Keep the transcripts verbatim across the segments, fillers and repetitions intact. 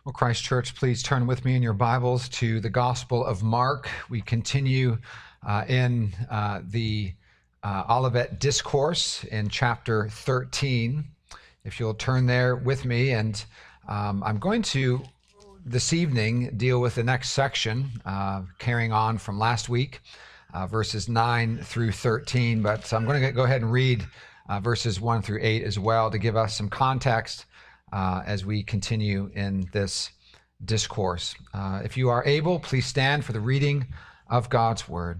Well, Christ Church, please turn with me in your Bibles to the Gospel of Mark. We continue uh, in uh, the uh, Olivet Discourse in chapter thirteen. If you'll turn there with me, and um, I'm going to this evening deal with the next section, uh, carrying on from last week, uh, verses nine through thirteen. But I'm going to go ahead and read uh, verses one through eight as well to give us some context Uh, as we continue in this discourse. Uh, if you are able, please stand for the reading of God's word.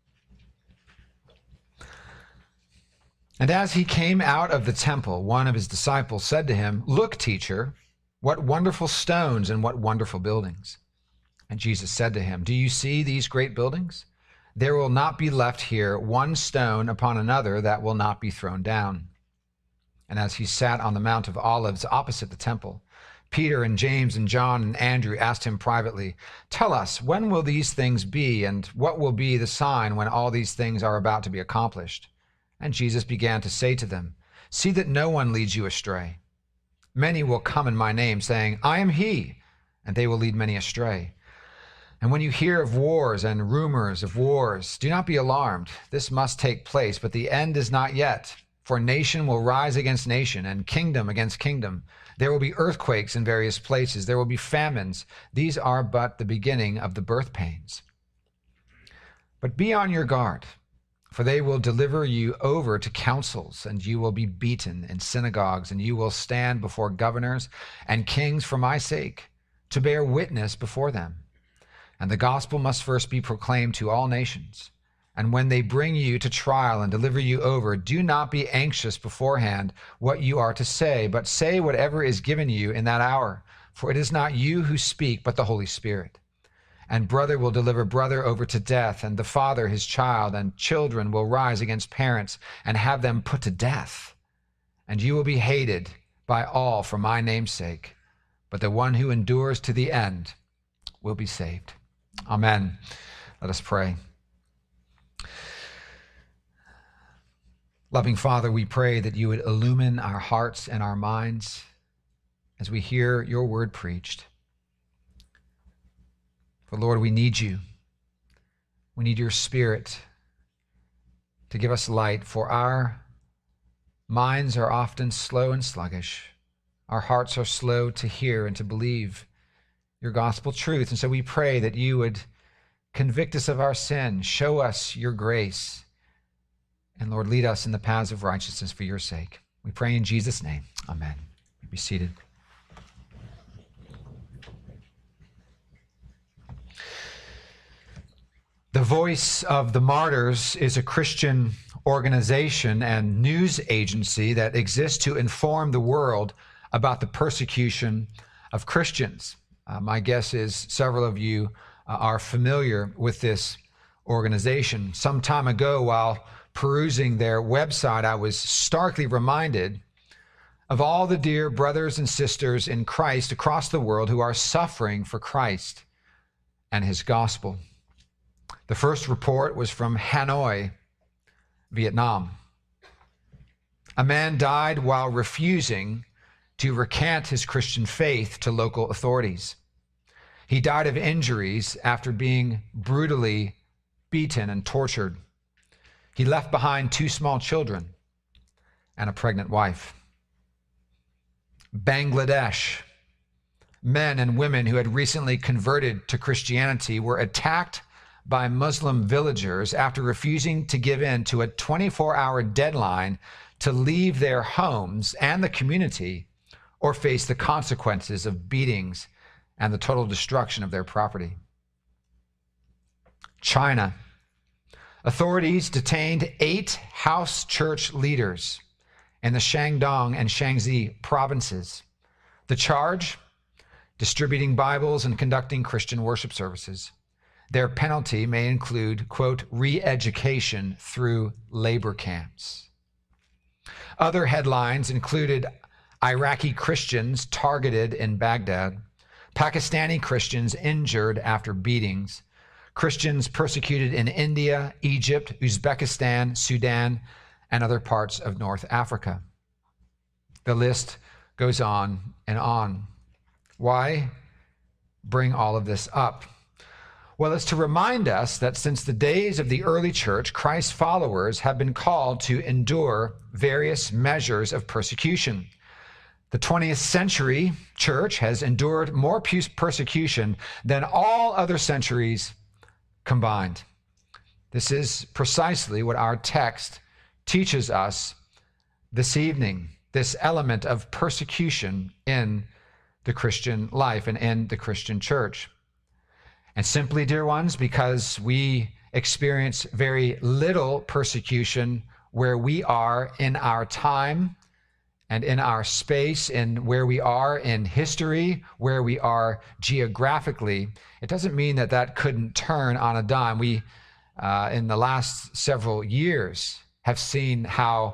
And as he came out of the temple, one of his disciples said to him, "Look, teacher, what wonderful stones and what wonderful buildings." And Jesus said to him, "Do you see these great buildings? There will not be left here one stone upon another that will not be thrown down." And as he sat on the Mount of Olives opposite the temple, Peter and James and John and Andrew asked him privately, "Tell us, when will these things be, and what will be the sign when all these things are about to be accomplished?" And Jesus began to say to them, "See that no one leads you astray. Many will come in my name, saying, 'I am he,' and they will lead many astray. And when you hear of wars and rumors of wars, do not be alarmed. This must take place, but the end is not yet. For nation will rise against nation, and kingdom against kingdom. There will be earthquakes in various places. There will be famines. These are but the beginning of the birth pains. But be on your guard, for they will deliver you over to councils, and you will be beaten in synagogues, and you will stand before governors and kings for my sake, to bear witness before them. And the gospel must first be proclaimed to all nations. And when they bring you to trial and deliver you over, do not be anxious beforehand what you are to say, but say whatever is given you in that hour. For it is not you who speak, but the Holy Spirit. And brother will deliver brother over to death, and the father his child, and children will rise against parents and have them put to death. And you will be hated by all for my name's sake, but the one who endures to the end will be saved." Amen. Let us pray. Loving Father, we pray that you would illumine our hearts and our minds as we hear your word preached. For Lord, we need you. We need your Spirit to give us light, for our minds are often slow and sluggish. Our hearts are slow to hear and to believe your gospel truth. And so we pray that you would convict us of our sin, show us your grace, and Lord, lead us in the paths of righteousness for your sake. We pray in Jesus' name. Amen. Be seated. The Voice of the Martyrs is a Christian organization and news agency that exists to inform the world about the persecution of Christians. Uh, my guess is several of you uh, are familiar with this organization. Some time ago, while perusing their website, I was starkly reminded of all the dear brothers and sisters in Christ across the world who are suffering for Christ and his gospel. The first report was from Hanoi, Vietnam. A man died while refusing to recant his Christian faith to local authorities. He died of injuries after being brutally beaten and tortured. He left behind two small children and a pregnant wife. Bangladesh. Men and women who had recently converted to Christianity were attacked by Muslim villagers after refusing to give in to a twenty-four hour deadline to leave their homes and the community or face the consequences of beatings and the total destruction of their property. China. Authorities detained eight house church leaders in the Shandong and Shaanxi provinces. The charge? Distributing Bibles and conducting Christian worship services. Their penalty may include, quote, re-education through labor camps. Other headlines included Iraqi Christians targeted in Baghdad, Pakistani Christians injured after beatings, Christians persecuted in India, Egypt, Uzbekistan, Sudan, and other parts of North Africa. The list goes on and on. Why? bring all of this up? Well, it's to remind us that since the days of the early church, Christ's followers have been called to endure various measures of persecution. The twentieth century church has endured more persecution than all other centuries combined. This is precisely what our text teaches us this evening, this element of persecution in the Christian life and in the Christian church. And simply, dear ones, because we experience very little persecution where we are in our time and in our space, in where we are in history, where we are geographically, it doesn't mean that that couldn't turn on a dime. We, uh, in the last several years, have seen how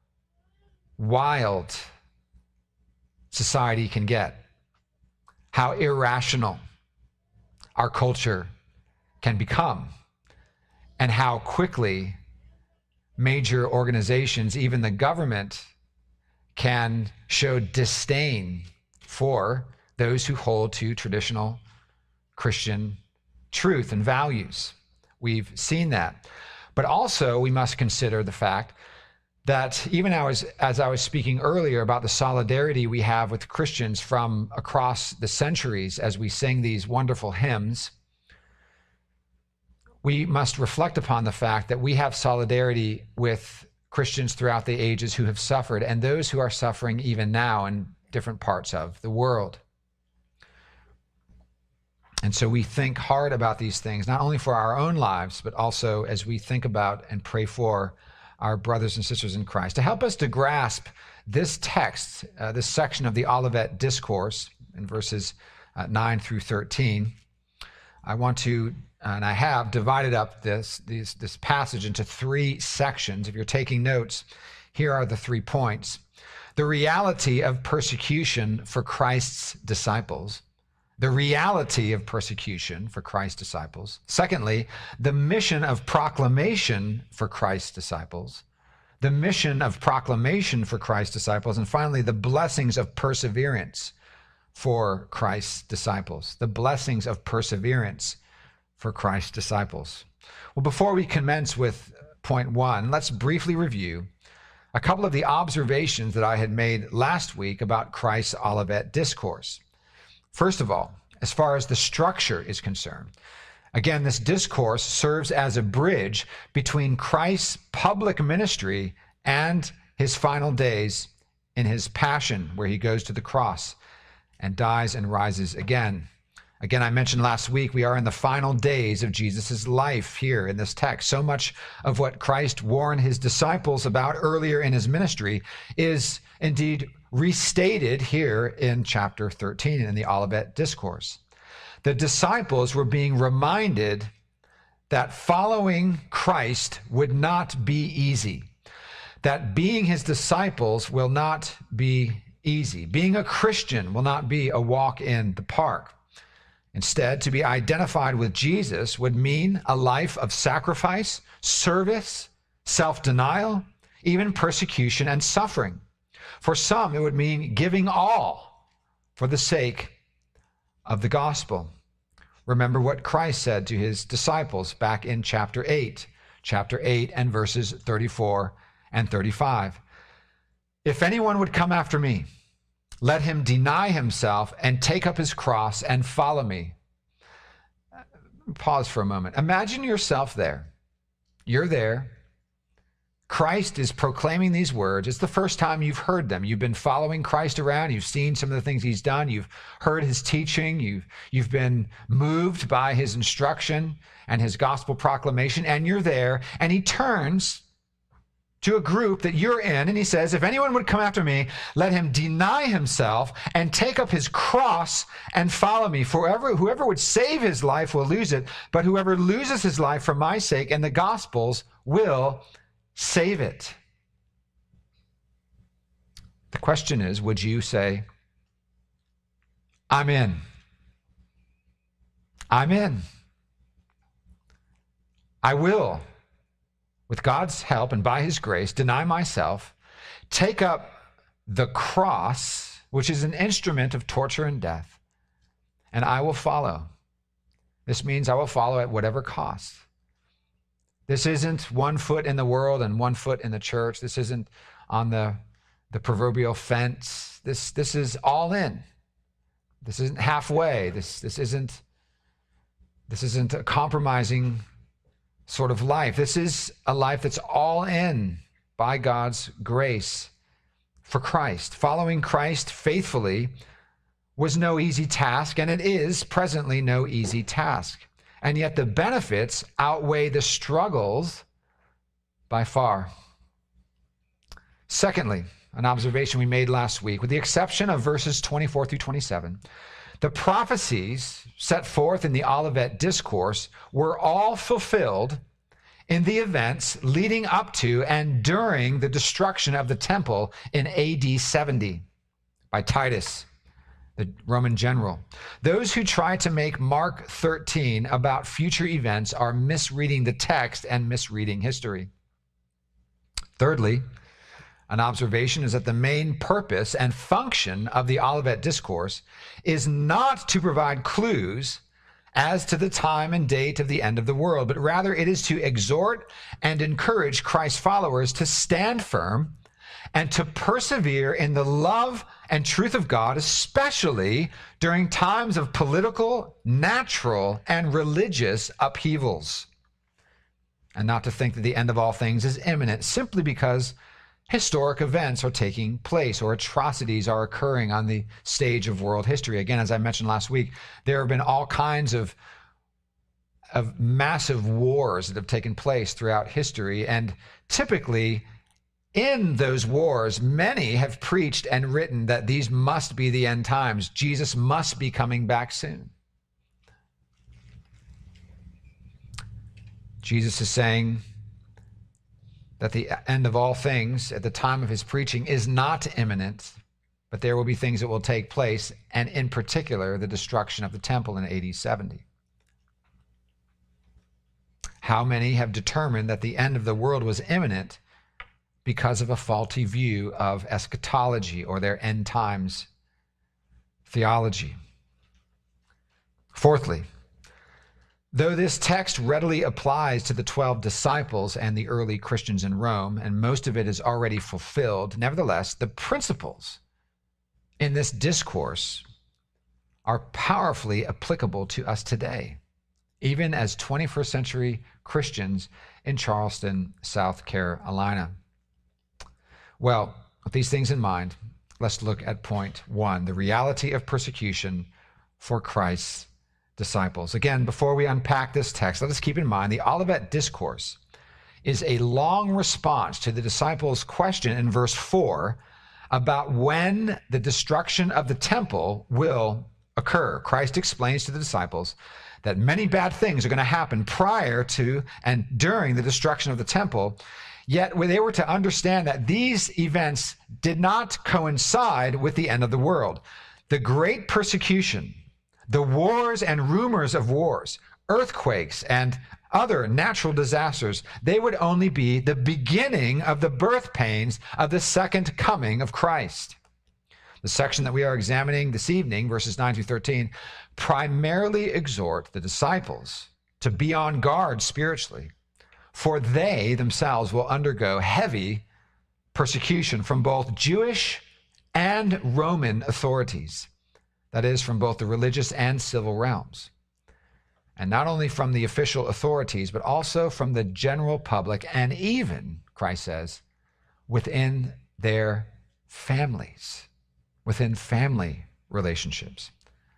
wild society can get, how irrational our culture can become, and how quickly major organizations, even the government, can show disdain for those who hold to traditional Christian truth and values. We've seen that. But also, we must consider the fact that even as, as I was speaking earlier about the solidarity we have with Christians from across the centuries as we sing these wonderful hymns, we must reflect upon the fact that we have solidarity with Christians throughout the ages who have suffered and those who are suffering even now in different parts of the world. And so we think hard about these things, not only for our own lives, but also as we think about and pray for our brothers and sisters in Christ. To help us to grasp this text, uh, this section of the Olivet Discourse in verses uh, nine through thirteen, I want to, and I have divided up this, this, this passage into three sections. If you're taking notes, here are the three points. The reality of persecution for Christ's disciples. The reality of persecution for Christ's disciples. Secondly, the mission of proclamation for Christ's disciples. The mission of proclamation for Christ's disciples. And finally, the blessings of perseverance for Christ's disciples. The blessings of perseverance for Christ's disciples. Well, before we commence with point one, let's briefly review a couple of the observations that I had made last week about Christ's Olivet Discourse. First of all, as far as the structure is concerned, again, this discourse serves as a bridge between Christ's public ministry and his final days in his passion, where he goes to the cross and dies and rises again. Again, I mentioned last week, we are in the final days of Jesus' life here in this text. So much of what Christ warned his disciples about earlier in his ministry is indeed restated here in chapter thirteen in the Olivet Discourse. The disciples were being reminded that following Christ would not be easy, that being his disciples will not be easy. Being a Christian will not be a walk in the park. Instead, to be identified with Jesus would mean a life of sacrifice, service, self-denial, even persecution and suffering. For some, it would mean giving all for the sake of the gospel. Remember what Christ said to his disciples back in chapter eight, chapter eight and verses thirty-four and thirty-five. If anyone would come after me, let him deny himself and take up his cross and follow me. Pause for a moment. Imagine yourself there. You're there. Christ is proclaiming these words. It's the first time you've heard them. You've been following Christ around. You've seen some of the things he's done. You've heard his teaching. You've, you've been moved by his instruction and his gospel proclamation, and you're there. And he turns to a group that you're in, and he says, if anyone would come after me, let him deny himself and take up his cross and follow me. For whoever, whoever would save his life will lose it, but whoever loses his life for my sake and the gospel's will save it. The question is, would you say, I'm in. I'm in. I will, with God's help and by his grace, deny myself, take up the cross, which is an instrument of torture and death, and I will follow. This means I will follow at whatever cost. This isn't one foot in the world and one foot in the church. This isn't on the, the proverbial fence. This, this is all in. This isn't halfway. This, this isn't, this isn't a compromising sort of life. This is a life that's all in by God's grace for Christ. Following Christ faithfully was no easy task, and it is presently no easy task. And yet the benefits outweigh the struggles by far. Secondly, an observation we made last week, with the exception of verses twenty-four through twenty-seven, the prophecies set forth in the Olivet Discourse were all fulfilled in the events leading up to and during the destruction of the temple in A D seventy by Titus, the Roman general. Those who try to make Mark thirteen about future events are misreading the text and misreading history. Thirdly, an observation is that the main purpose and function of the Olivet Discourse is not to provide clues as to the time and date of the end of the world, but rather it is to exhort and encourage Christ's followers to stand firm and to persevere in the love and truth of God, especially during times of political, natural, and religious upheavals. And not to think that the end of all things is imminent simply because historic events are taking place or atrocities are occurring on the stage of world history. Again, as I mentioned last week, there have been all kinds of, of massive wars that have taken place throughout history, and typically in those wars, many have preached and written that these must be the end times. Jesus must be coming back soon. Jesus is saying that the end of all things at the time of his preaching is not imminent, but there will be things that will take place, and in particular, the destruction of the temple in A D seventy. How many have determined that the end of the world was imminent because of a faulty view of eschatology or their end times theology? Fourthly, though this text readily applies to the twelve disciples and the early Christians in Rome, and most of it is already fulfilled, nevertheless, the principles in this discourse are powerfully applicable to us today, even as twenty-first century Christians in Charleston, South Carolina. Well, with these things in mind, let's look at point one, the reality of persecution for Christ's disciples. Again, before we unpack this text, let us keep in mind the Olivet Discourse is a long response to the disciples' question in verse four about when the destruction of the temple will occur. Christ explains to the disciples that many bad things are going to happen prior to and during the destruction of the temple. Yet they were to understand that these events did not coincide with the end of the world. The great persecution, the wars and rumors of wars, earthquakes, and other natural disasters, they would only be the beginning of the birth pains of the second coming of Christ. The section that we are examining this evening, verses nine through thirteen, primarily exhort the disciples to be on guard spiritually, for they themselves will undergo heavy persecution from both Jewish and Roman authorities. That is, from both the religious and civil realms. And not only from the official authorities, but also from the general public, and even, Christ says, within their families, within family relationships.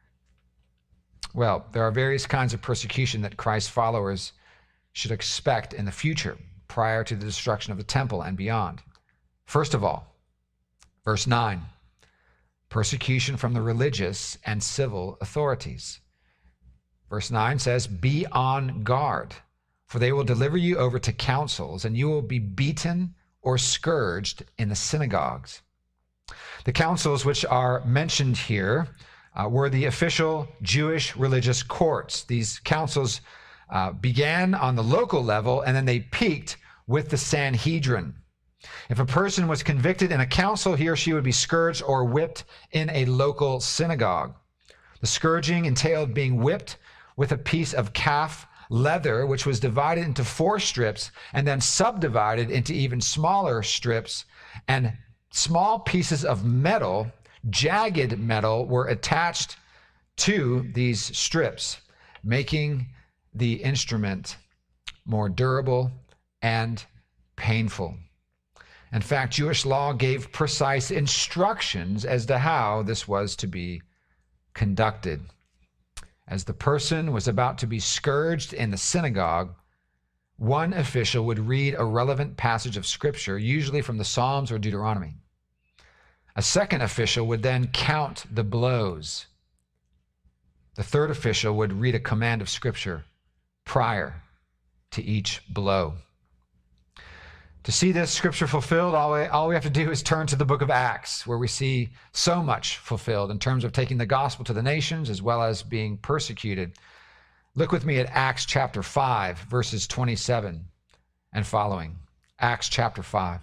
Well, there are various kinds of persecution that Christ's followers should expect in the future, prior to the destruction of the temple and beyond. First of all, verse nine, persecution from the religious and civil authorities. Verse nine says, "Be on guard, for they will deliver you over to councils, and you will be beaten or scourged in the synagogues." The councils which are mentioned here uh, were the official Jewish religious courts. These councils uh, began on the local level, and then they peaked with the Sanhedrin. If a person was convicted in a council, he or she would be scourged or whipped in a local synagogue. The scourging entailed being whipped with a piece of calf leather, which was divided into four strips and then subdivided into even smaller strips, and small pieces of metal, jagged metal, were attached to these strips, making the instrument more durable and painful. In fact, Jewish law gave precise instructions as to how this was to be conducted. As the person was about to be scourged in the synagogue, one official would read a relevant passage of Scripture, usually from the Psalms or Deuteronomy. A second official would then count the blows. The third official would read a command of Scripture prior to each blow. To see this Scripture fulfilled, all we, all we have to do is turn to the book of Acts, where we see so much fulfilled in terms of taking the gospel to the nations as well as being persecuted. Look with me at Acts chapter five, verses twenty-seven and following. Acts chapter five.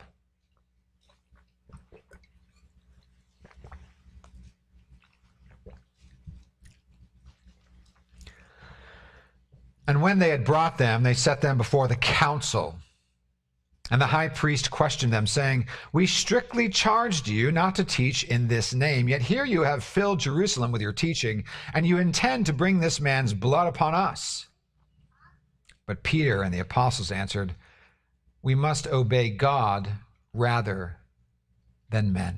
And when they had brought them, they set them before the council. And the high priest questioned them, saying, "We strictly charged you not to teach in this name, yet here you have filled Jerusalem with your teaching, and you intend to bring this man's blood upon us." But Peter and the apostles answered, "We must obey God rather than men.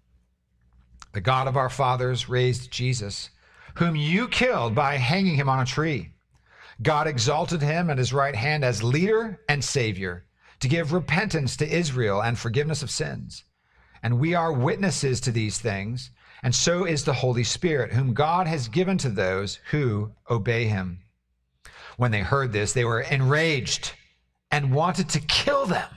The God of our fathers raised Jesus, whom you killed by hanging him on a tree. God exalted him at his right hand as leader and savior, to give repentance to Israel and forgiveness of sins. And we are witnesses to these things, and so is the Holy Spirit, whom God has given to those who obey him." When they heard this, they were enraged and wanted to kill them.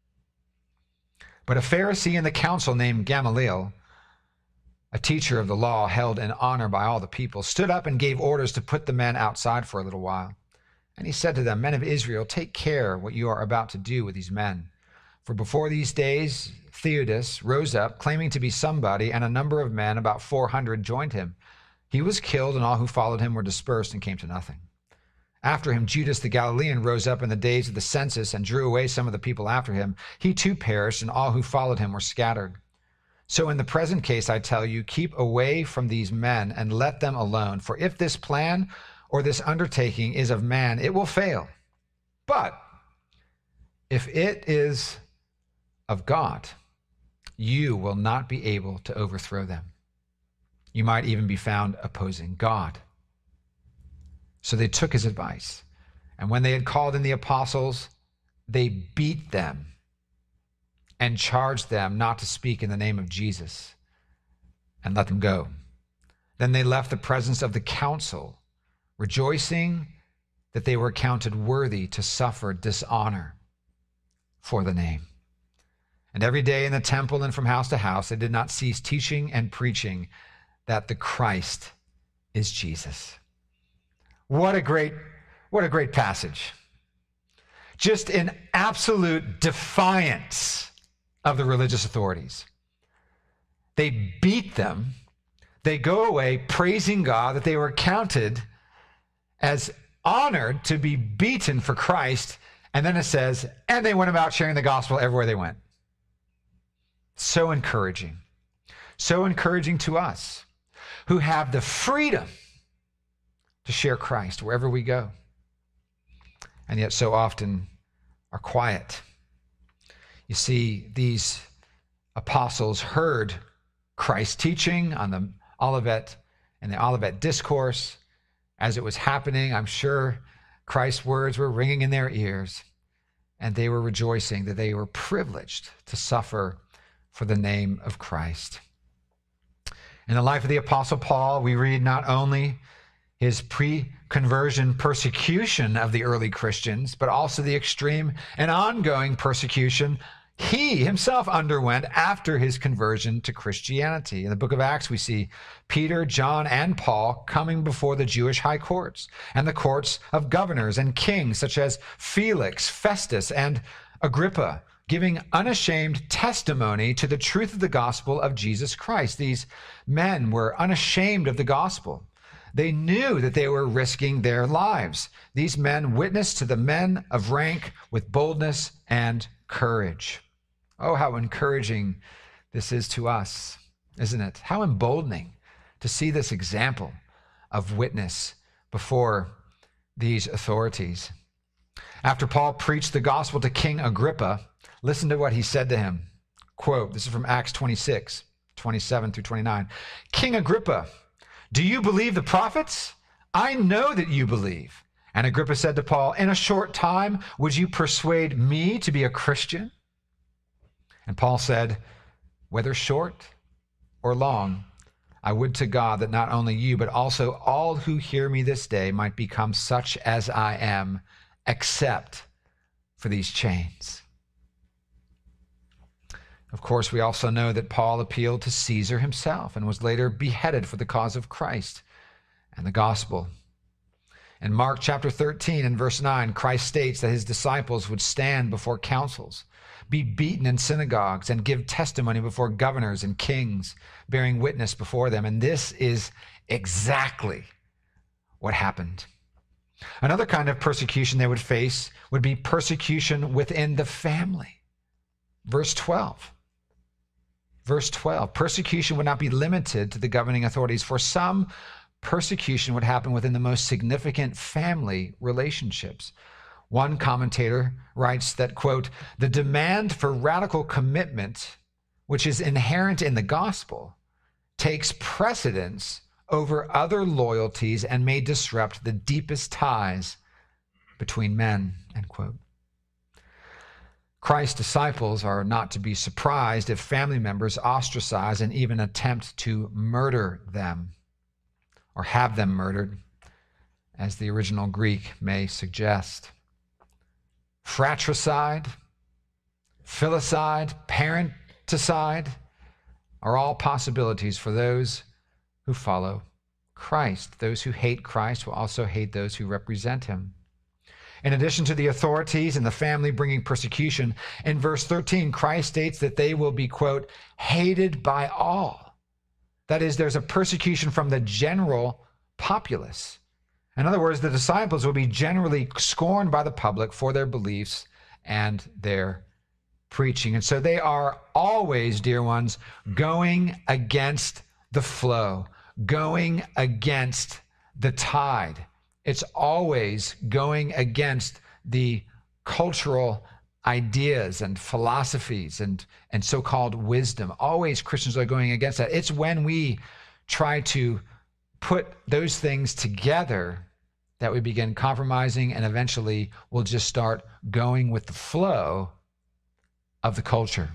But a Pharisee in the council named Gamaliel, a teacher of the law held in honor by all the people, stood up and gave orders to put the men outside for a little while. And he said to them, "Men of Israel, take care what you are about to do with these men. For before these days, Theudas rose up, claiming to be somebody, and a number of men, about four hundred, joined him. He was killed, and all who followed him were dispersed and came to nothing. After him, Judas the Galilean rose up in the days of the census and drew away some of the people after him. He too perished, and all who followed him were scattered. So in the present case, I tell you, keep away from these men and let them alone. For if this plan or this undertaking is of man, it will fail. But if it is of God, you will not be able to overthrow them. You might even be found opposing God." So they took his advice. And when they had called in the apostles, they beat them and charged them not to speak in the name of Jesus, and let them go. Then they left the presence of the council, rejoicing that they were counted worthy to suffer dishonor for the name. And every day in the temple and from house to house, they did not cease teaching and preaching that the Christ is Jesus. What a great, what a great passage. Just in absolute defiance of the religious authorities. They beat them. They go away praising God that they were counted as honored to be beaten for Christ. And then it says, and they went about sharing the gospel everywhere they went. So encouraging. So encouraging to us who have the freedom to share Christ wherever we go, and yet so often are quiet. You see, these apostles heard Christ's teaching on the Olivet and the Olivet Discourse. As it was happening, I'm sure Christ's words were ringing in their ears, and they were rejoicing that they were privileged to suffer for the name of Christ. In the life of the Apostle Paul, we read not only his pre-conversion persecution of the early Christians, but also the extreme and ongoing persecution he himself underwent after his conversion to Christianity. In the book of Acts, we see Peter, John, and Paul coming before the Jewish high courts and the courts of governors and kings such as Felix, Festus, and Agrippa, giving unashamed testimony to the truth of the gospel of Jesus Christ. These men were unashamed of the gospel. They knew that they were risking their lives. These men witnessed to the men of rank with boldness and courage. Oh, how encouraging this is to us, isn't it? How emboldening to see this example of witness before these authorities. After Paul preached the gospel to King Agrippa, listen to what he said to him. Quote, this is from Acts twenty-six, twenty-seven through twenty-nine. King Agrippa, do you believe the prophets? I know that you believe. And Agrippa said to Paul, in a short time, would you persuade me to be a Christian? And Paul said, whether short or long, I would to God that not only you, but also all who hear me this day might become such as I am, except for these chains. Of course, we also know that Paul appealed to Caesar himself and was later beheaded for the cause of Christ and the gospel. In Mark chapter thirteen and verse nine, Christ states that his disciples would stand before councils, be beaten in synagogues, and give testimony before governors and kings, bearing witness before them. And this is exactly what happened. Another kind of persecution they would face would be persecution within the family. Verse twelve. Verse twelve, persecution would not be limited to the governing authorities. For some, persecution would happen within the most significant family relationships. One commentator writes that, quote, the demand for radical commitment, which is inherent in the gospel, takes precedence over other loyalties and may disrupt the deepest ties between men, end quote. Christ's disciples are not to be surprised if family members ostracize and even attempt to murder them or have them murdered, as the original Greek may suggest. Fratricide, filicide, parenticide are all possibilities for those who follow Christ. Those who hate Christ will also hate those who represent him. In addition to the authorities and the family bringing persecution, in verse thirteen, Christ states that they will be, quote, hated by all. That is, there's a persecution from the general populace. In other words, the disciples will be generally scorned by the public for their beliefs and their preaching. And so they are always, dear ones, going against the flow, going against the tide. It's always going against the cultural ideas and philosophies and, and so-called wisdom. Always Christians are going against that. It's when we try to put those things together that we begin compromising, and eventually we'll just start going with the flow of the culture.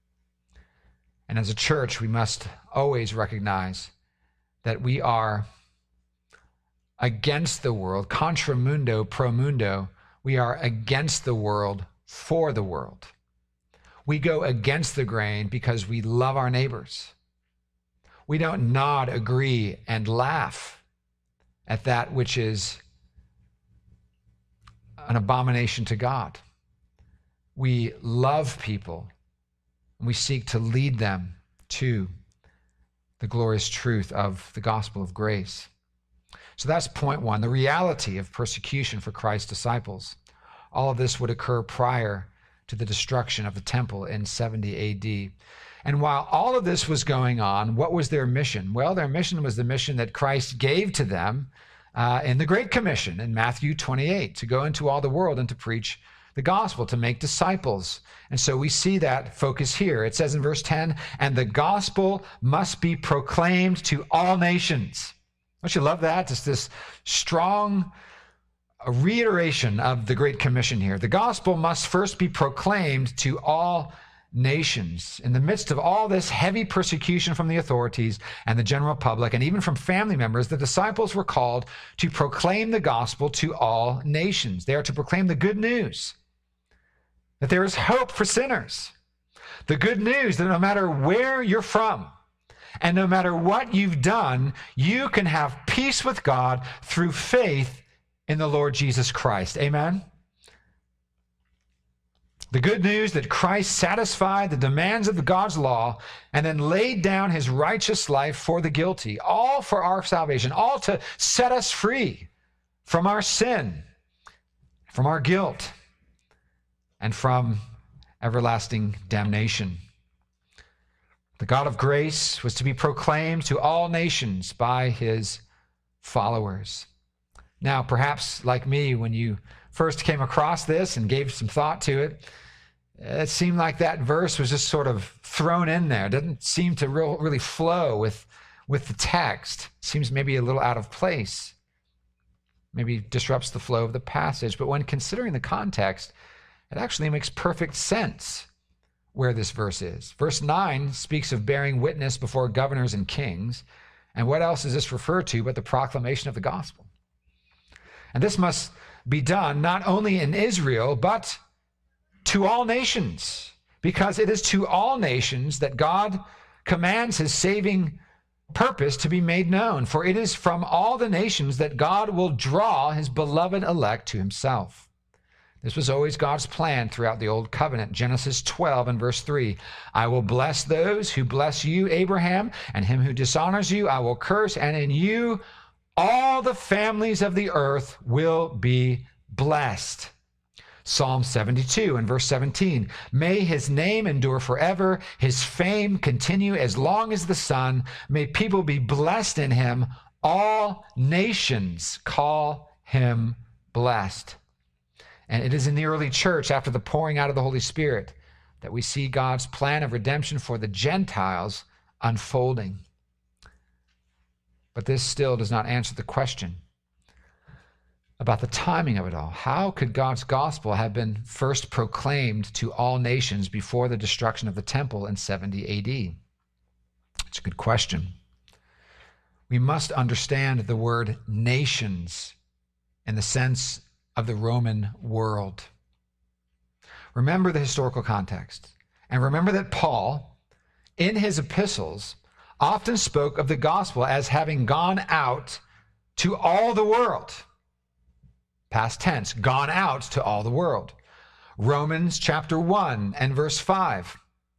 And as a church, we must always recognize that we are against the world, contra mundo, pro mundo. We are against the world for the world. We go against the grain because we love our neighbors. We don't nod, agree, and laugh at that which is an abomination to God. We love people, and we seek to lead them to the glorious truth of the gospel of grace. So that's point one, the reality of persecution for Christ's disciples. All of this would occur prior to the destruction of the temple in seventy A D. And while all of this was going on, what was their mission? Well, their mission was the mission that Christ gave to them uh, in the Great Commission in Matthew twenty-eight, to go into all the world and to preach the gospel, to make disciples. And so we see that focus here. It says in verse ten, and the gospel must be proclaimed to all nations. Don't you love that? It's this strong reiteration of the Great Commission here. The gospel must first be proclaimed to all nations. In the midst of all this heavy persecution from the authorities and the general public, and even from family members, the disciples were called to proclaim the gospel to all nations. They are to proclaim the good news that there is hope for sinners. The good news that no matter where you're from, and no matter what you've done, you can have peace with God through faith in the Lord Jesus Christ. Amen? The good news that Christ satisfied the demands of God's law and then laid down his righteous life for the guilty, all for our salvation, all to set us free from our sin, from our guilt, and from everlasting damnation. The God of grace was to be proclaimed to all nations by his followers. Now, perhaps like me, when you first came across this and gave some thought to it, it seemed like that verse was just sort of thrown in there. It didn't seem to real, really flow with, with the text. It seems maybe a little out of place. Maybe disrupts the flow of the passage. But when considering the context, it actually makes perfect sense where this verse is. Verse nine speaks of bearing witness before governors and kings. And what else is this referred to but the proclamation of the gospel? And this must be done not only in Israel, but to all nations, because it is to all nations that God commands his saving purpose to be made known. For it is from all the nations that God will draw his beloved elect to himself. This was always God's plan throughout the Old Covenant. Genesis twelve and verse three, I will bless those who bless you, Abraham, and him who dishonors you I will curse, and in you all the families of the earth will be blessed. Psalm seventy-two and verse seventeen, may his name endure forever, his fame continue as long as the sun. May people be blessed in him. All nations call him blessed. And it is in the early church, after the pouring out of the Holy Spirit, that we see God's plan of redemption for the Gentiles unfolding. But this still does not answer the question about the timing of it all. How could God's gospel have been first proclaimed to all nations before the destruction of the temple in seventy A D? It's a good question. We must understand the word nations in the sense of the Roman world. Remember the historical context, and remember that Paul, in his epistles, often spoke of the gospel as having gone out to all the world. Past tense, gone out to all the world. Romans chapter one and verse five.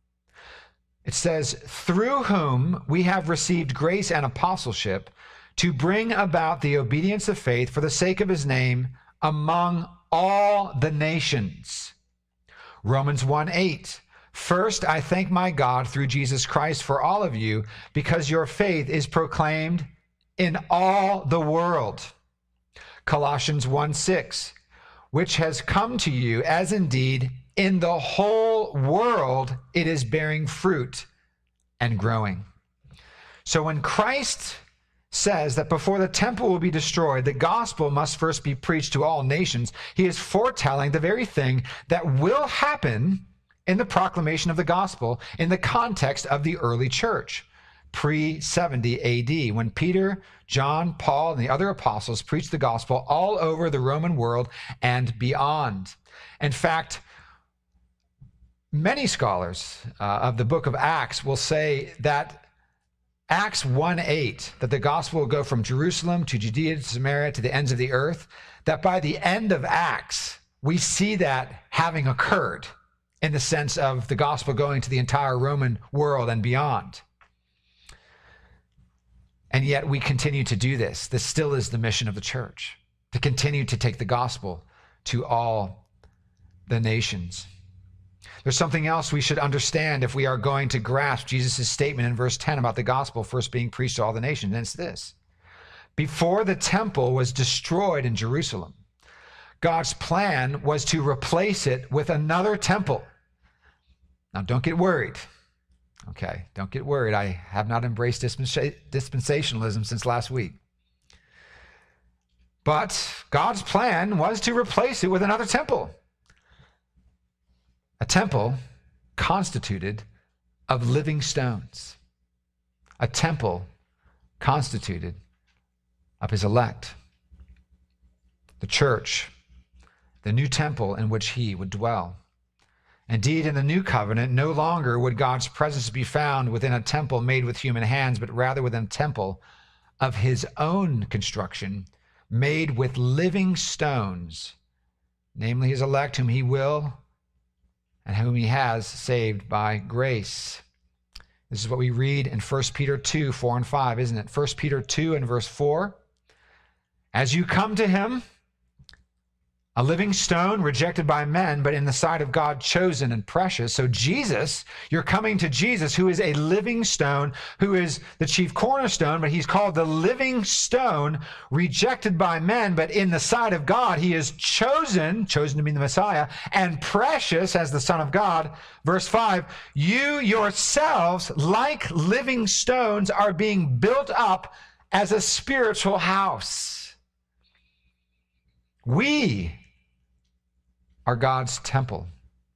It says, through whom we have received grace and apostleship to bring about the obedience of faith for the sake of his name among all the nations. Romans one eight. First, I thank my God through Jesus Christ for all of you, because your faith is proclaimed in all the world. Colossians one six, which has come to you as indeed in the whole world it is bearing fruit and growing. So when Christ says that before the temple will be destroyed, the gospel must first be preached to all nations, he is foretelling the very thing that will happen in the proclamation of the gospel in the context of the early church, pre seventy A D, when Peter, John, Paul, and the other apostles preached the gospel all over the Roman world and beyond. In fact, many scholars uh, of the book of Acts will say that Acts one eight, that the gospel will go from Jerusalem to Judea to Samaria to the ends of the earth, that by the end of Acts, we see that having occurred in the sense of the gospel going to the entire Roman world and beyond. And yet we continue to do this. This still is the mission of the church, to continue to take the gospel to all the nations. There's something else we should understand if we are going to grasp Jesus' statement in verse ten about the gospel first being preached to all the nations, and it's this. Before the temple was destroyed in Jerusalem, God's plan was to replace it with another temple. Now, don't get worried. Okay, don't get worried. I have not embraced dispensationalism since last week. But God's plan was to replace it with another temple. A temple constituted of living stones. A temple constituted of his elect. The church, the new temple in which he would dwell. Indeed, in the new covenant, no longer would God's presence be found within a temple made with human hands, but rather within a temple of his own construction, made with living stones, namely his elect, whom he will and whom he has saved by grace. This is what we read in First Peter two, four and five, isn't it? First Peter two and verse four. As you come to him, a living stone rejected by men, but in the sight of God chosen and precious. So Jesus, you're coming to Jesus, who is a living stone, who is the chief cornerstone, but he's called the living stone, rejected by men, but in the sight of God, he is chosen, chosen to be the Messiah, and precious as the Son of God. Verse five, you yourselves, like living stones, are being built up as a spiritual house. We are God's temple.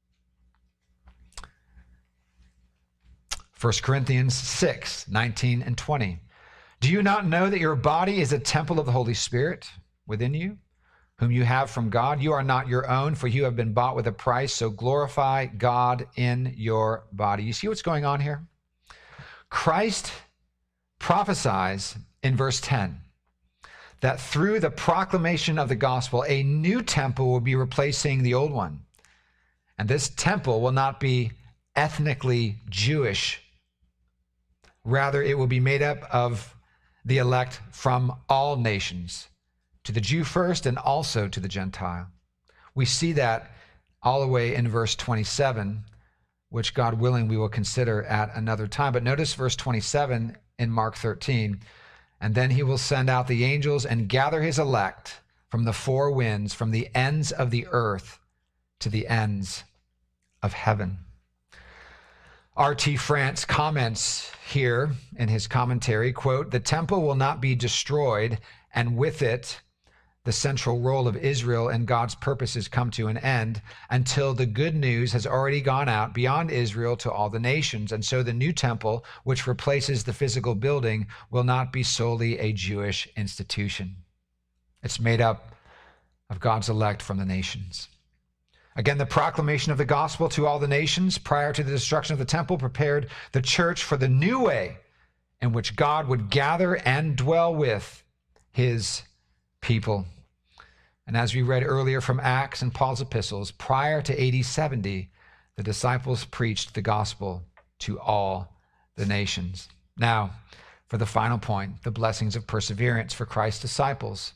First Corinthians six, nineteen and twenty. Do you not know that your body is a temple of the Holy Spirit within you, whom you have from God? You are not your own, for you have been bought with a price, so glorify God in your body. You see what's going on here? Christ prophesies in verse ten that through the proclamation of the gospel, a new temple will be replacing the old one. And this temple will not be ethnically Jewish. Rather, it will be made up of the elect from all nations, to the Jew first and also to the Gentile. We see that all the way in verse twenty-seven, which God willing we will consider at another time. But notice verse twenty-seven in Mark thirteen. And then he will send out the angels and gather his elect from the four winds, from the ends of the earth to the ends of heaven. R T France comments here in his commentary, quote, the temple will not be destroyed, and with it, the central role of Israel and God's purposes come to an end until the good news has already gone out beyond Israel to all the nations. And so the new temple, which replaces the physical building, will not be solely a Jewish institution. It's made up of God's elect from the nations. Again, the proclamation of the gospel to all the nations prior to the destruction of the temple prepared the church for the new way in which God would gather and dwell with his people. And as we read earlier from Acts and Paul's epistles, prior to A D seventy, the disciples preached the gospel to all the nations. Now, for the final point, the blessings of perseverance for Christ's disciples.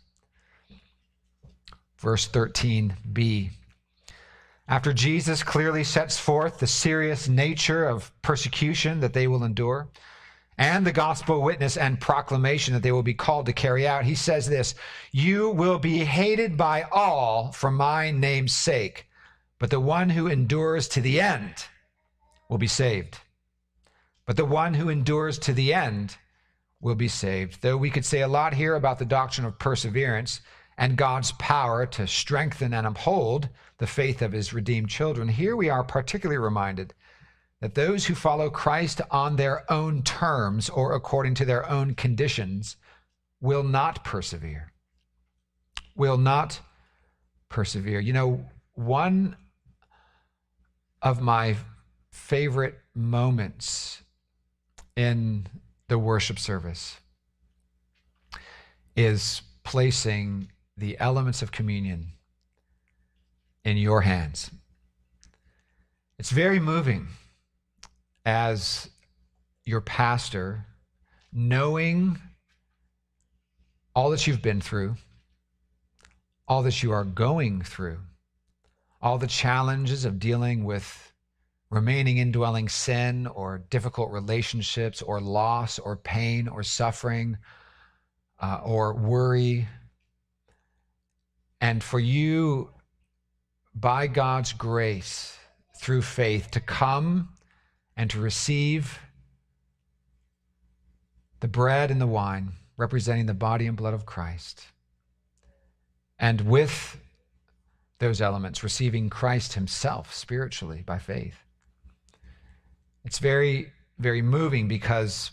Verse thirteen b. After Jesus clearly sets forth the serious nature of persecution that they will endure, and the gospel witness and proclamation that they will be called to carry out, he says this, you will be hated by all for my name's sake, but the one who endures to the end will be saved. But the one who endures to the end will be saved. Though we could say a lot here about the doctrine of perseverance and God's power to strengthen and uphold the faith of his redeemed children, here we are particularly reminded that those who follow Christ on their own terms or according to their own conditions will not persevere. Will not persevere. You know, one of my favorite moments in the worship service is placing the elements of communion in your hands. It's very moving as your pastor, knowing all that you've been through, all that you are going through, all the challenges of dealing with remaining indwelling sin or difficult relationships or loss or pain or suffering uh, or worry. And for you, by God's grace, through faith, to come and to receive the bread and the wine representing the body and blood of Christ. And with those elements, receiving Christ himself spiritually by faith. It's very, very moving because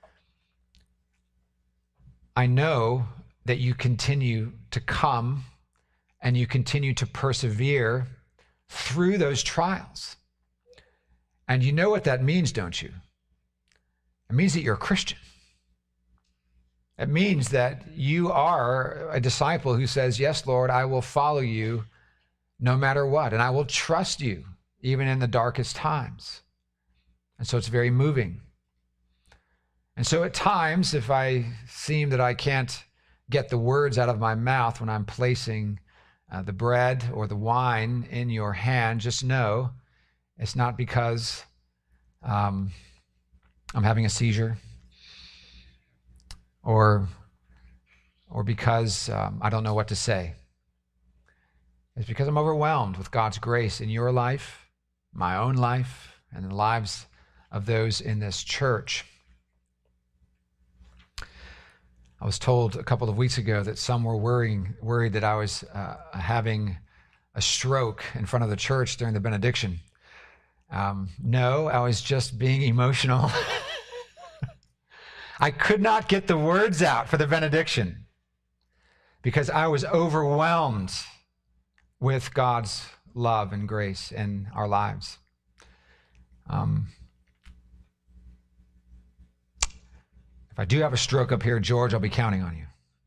I know that you continue to come and you continue to persevere through those trials. And you know what that means, don't you? It means that you're a Christian. It means that you are a disciple who says, yes, Lord, I will follow you no matter what, and I will trust you even in the darkest times. And so it's very moving. And so at times, if I seem that I can't get the words out of my mouth when I'm placing uh, the bread or the wine in your hand, just know it's not because um, I'm having a seizure or, or because um, I don't know what to say. It's because I'm overwhelmed with God's grace in your life, my own life, and in the lives of those in this church. I was told a couple of weeks ago that some were worrying, worried that I was uh, having a stroke in front of the church during the benediction. Um, no, I was just being emotional. I could not get the words out for the benediction because I was overwhelmed with God's love and grace in our lives. Um, if I do have a stroke up here, George, I'll be counting on you.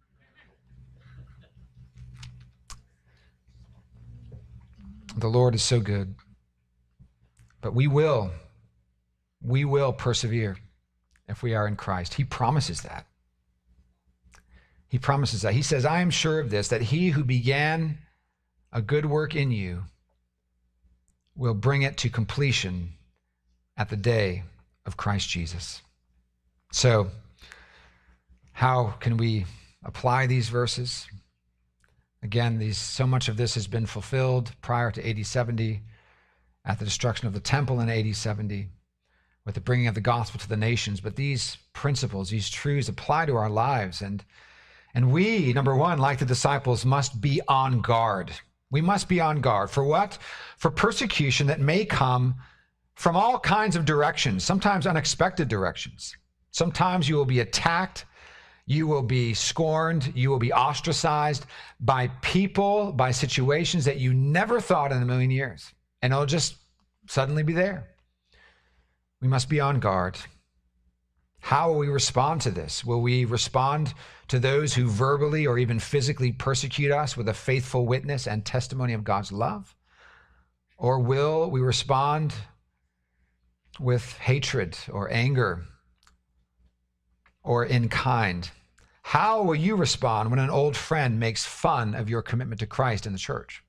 The Lord is so good. But we will, we will persevere if we are in Christ. He promises that. He promises that. He says, I am sure of this, that he who began a good work in you will bring it to completion at the day of Christ Jesus. So, how can we apply these verses? Again, these, so much of this has been fulfilled prior to A D seventy, at the destruction of the temple in A D seventy, with the bringing of the gospel to the nations. But these principles, these truths apply to our lives. And, and we, number one, like the disciples, must be on guard. We must be on guard. For what? For persecution that may come from all kinds of directions, sometimes unexpected directions. Sometimes you will be attacked, you will be scorned, you will be ostracized by people, by situations that you never thought in a million years. And it'll just suddenly be there. We must be on guard. How will we respond to this? Will we respond to those who verbally or even physically persecute us with a faithful witness and testimony of God's love? Or will we respond with hatred or anger or in kind? How will you respond when an old friend makes fun of your commitment to Christ in the church?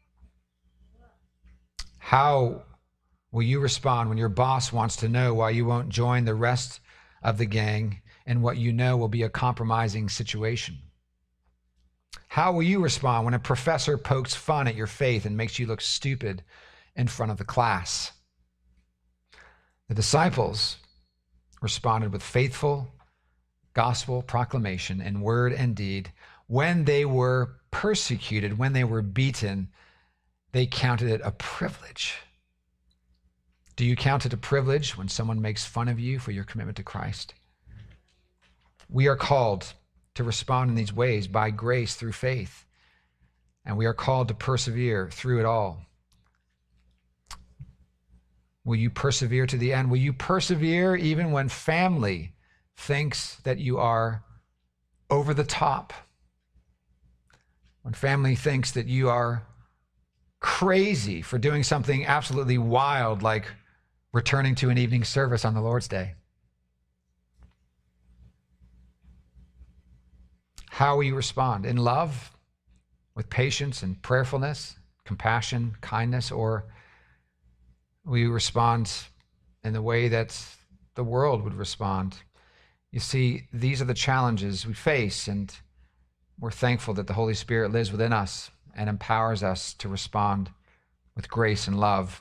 How will you respond when your boss wants to know why you won't join the rest of the gang in what you know will be a compromising situation? How will you respond when a professor pokes fun at your faith and makes you look stupid in front of the class? The disciples responded with faithful gospel proclamation in word and deed. When they were persecuted, when they were beaten, they counted it a privilege. Do you count it a privilege when someone makes fun of you for your commitment to Christ? We are called to respond in these ways by grace through faith, and we are called to persevere through it all. Will you persevere to the end? Will you persevere even when family thinks that you are over the top? When family thinks that you are crazy for doing something absolutely wild like returning to an evening service on the Lord's Day? How will you respond? In love, with patience and prayerfulness, compassion, kindness, or will you respond in the way that the world would respond? You see, these are the challenges we face, and we're thankful that the Holy Spirit lives within us and empowers us to respond with grace and love.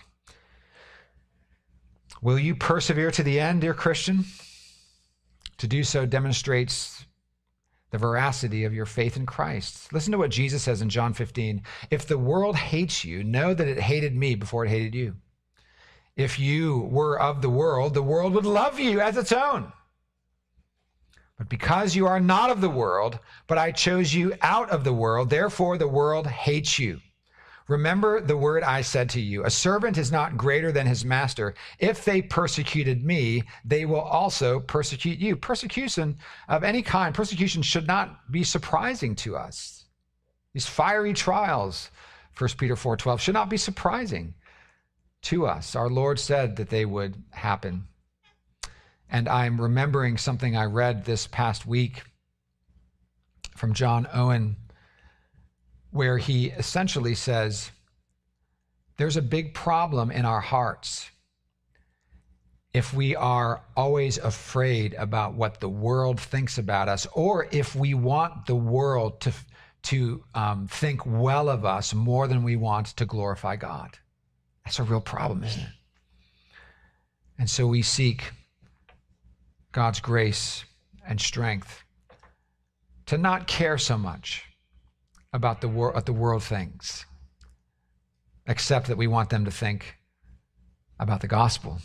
Will you persevere to the end, dear Christian? To do so demonstrates the veracity of your faith in Christ. Listen to what Jesus says in John fifteen. If the world hates you, know that it hated me before it hated you. If you were of the world, the world would love you as its own. But because you are not of the world, but I chose you out of the world, therefore the world hates you. Remember the word I said to you, a servant is not greater than his master. If they persecuted me, they will also persecute you. Persecution of any kind, persecution should not be surprising to us. These fiery trials, First Peter four twelve, should not be surprising to us. Our Lord said that they would happen. And I'm remembering something I read this past week from John Owen, where he essentially says, there's a big problem in our hearts if we are always afraid about what the world thinks about us, or if we want the world to, to um, think well of us more than we want to glorify God. That's a real problem, isn't it? And so we seek God's grace and strength to not care so much about the wor- what the world thinks, except that we want them to think about the gospel.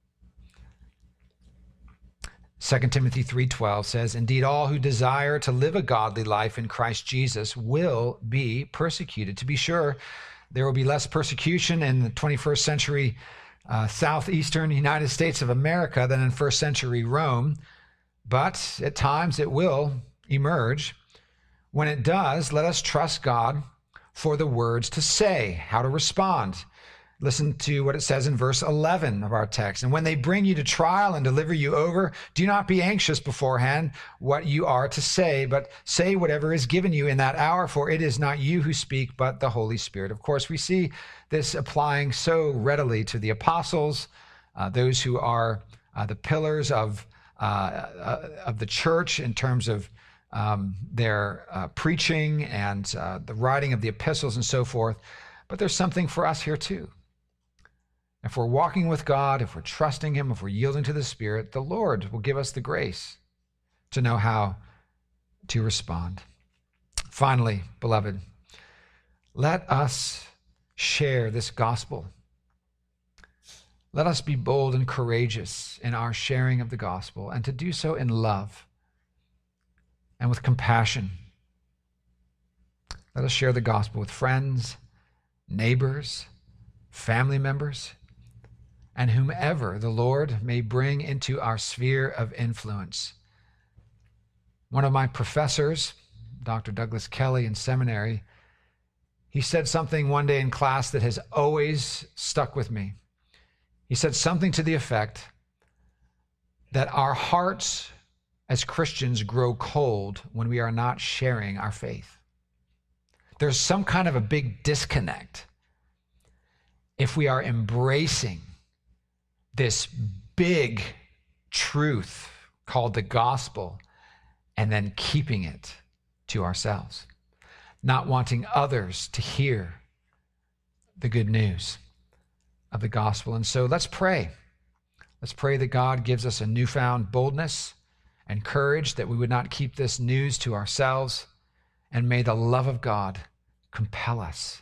Second Timothy three twelve says, indeed, all who desire to live a godly life in Christ Jesus will be persecuted. To be sure, there will be less persecution in the twenty-first century uh, southeastern United States of America than in first century Rome, but at times it will emerge. When it does, let us trust God for the words to say, how to respond. Listen to what it says in verse eleven of our text. And when they bring you to trial and deliver you over, do not be anxious beforehand what you are to say, but say whatever is given you in that hour, for it is not you who speak, but the Holy Spirit. Of course, we see this applying so readily to the apostles, uh, those who are uh, the pillars of, uh, uh, of the church in terms of um, their uh, preaching and uh, the writing of the epistles and so forth. But there's something for us here too. If we're walking with God, if we're trusting him, if we're yielding to the Spirit, the Lord will give us the grace to know how to respond. Finally, beloved, let us share this gospel. Let us be bold and courageous in our sharing of the gospel, and to do so in love and with compassion. Let us share the gospel with friends, neighbors, family members, and whomever the Lord may bring into our sphere of influence. One of my professors, Doctor Douglas Kelly in seminary, he said something one day in class that has always stuck with me. He said something to the effect that our hearts as Christians grow cold when we are not sharing our faith. There's some kind of a big disconnect if we are embracing this big truth called the gospel and then keeping it to ourselves, not wanting others to hear the good news of the gospel. And so let's pray. Let's pray that God gives us a newfound boldness and courage, that we would not keep this news to ourselves, and may the love of God compel us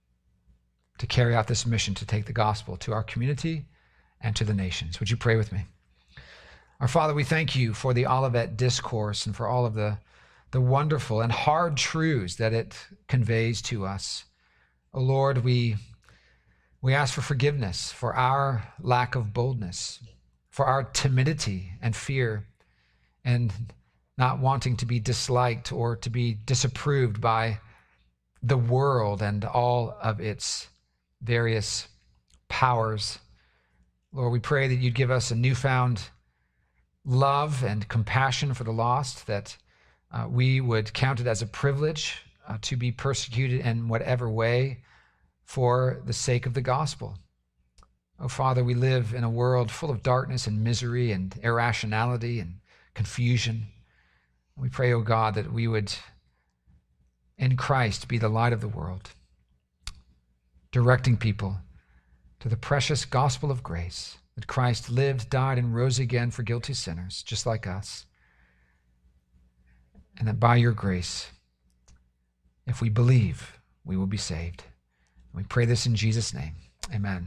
to carry out this mission to take the gospel to our community and to the nations. Would you pray with me? Our Father, we thank you for the Olivet Discourse and for all of the, the wonderful and hard truths that it conveys to us. Oh Lord, we, we ask for forgiveness for our lack of boldness, for our timidity and fear, and not wanting to be disliked or to be disapproved by the world and all of its various powers. Lord, we pray that you'd give us a newfound love and compassion for the lost, that uh, we would count it as a privilege uh, to be persecuted in whatever way for the sake of the gospel. Oh, Father, we live in a world full of darkness and misery and irrationality and confusion. We pray, oh God, that we would, in Christ, be the light of the world, directing people to the precious gospel of grace, that Christ lived, died, and rose again for guilty sinners, just like us. And that by your grace, if we believe, we will be saved. We pray this in Jesus' name. Amen.